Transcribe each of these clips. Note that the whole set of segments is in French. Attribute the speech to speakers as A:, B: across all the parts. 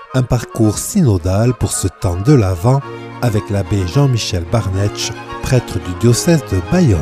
A: un parcours synodal pour ce temps de l'Avent avec l'abbé Jean-Michel Barnetsch, prêtre du diocèse de Bayonne.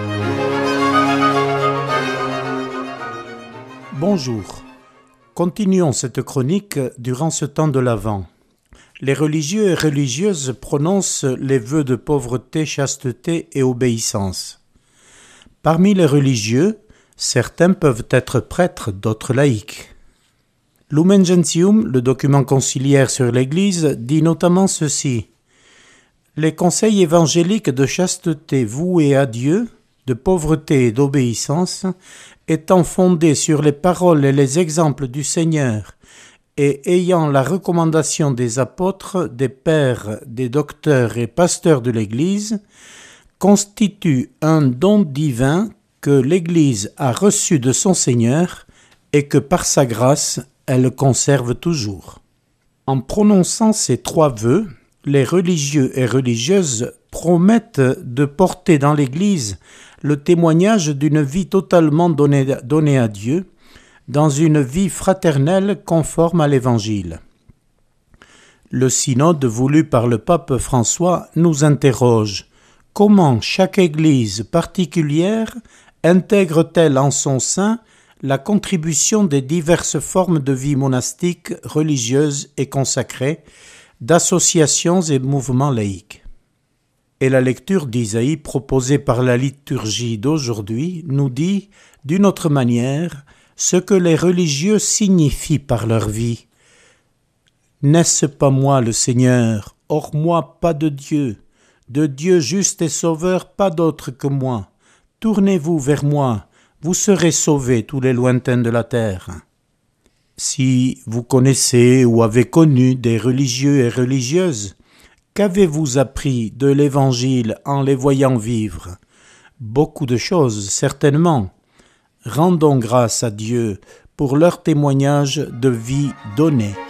B: Bonjour, continuons cette chronique durant ce temps de l'Avent. Les religieux et religieuses prononcent les vœux de pauvreté, chasteté et obéissance. Parmi les religieux, certains peuvent être prêtres, d'autres laïcs. Lumen Gentium, le document conciliaire sur l'Église, dit notamment ceci. Les conseils évangéliques de chasteté voués à Dieu, de pauvreté et d'obéissance, étant fondés sur les paroles et les exemples du Seigneur et ayant la recommandation des apôtres, des pères, des docteurs et pasteurs de l'Église, constituent un don divin que l'Église a reçu de son Seigneur et que par sa grâce, elle conserve toujours. En prononçant ces trois vœux, les religieux et religieuses promettent de porter dans l'Église le témoignage d'une vie totalement donnée à Dieu, dans une vie fraternelle conforme à l'Évangile. Le synode voulu par le pape François nous interroge. Comment chaque Église particulière intègre-t-elle en son sein la contribution des diverses formes de vie monastique, religieuse et consacrée, d'associations et mouvements laïques? Et la lecture d'Isaïe proposée par la liturgie d'aujourd'hui nous dit, d'une autre manière, ce que les religieux signifient par leur vie. N'est-ce pas moi le Seigneur, hors moi pas de Dieu juste et sauveur pas d'autre que moi. Tournez-vous vers moi, vous serez sauvés tous les lointains de la terre. Si vous connaissez ou avez connu des religieux et religieuses, qu'avez-vous appris de l'Évangile en les voyant vivre? Beaucoup de choses, certainement. Rendons grâce à Dieu pour leur témoignage de vie donnée.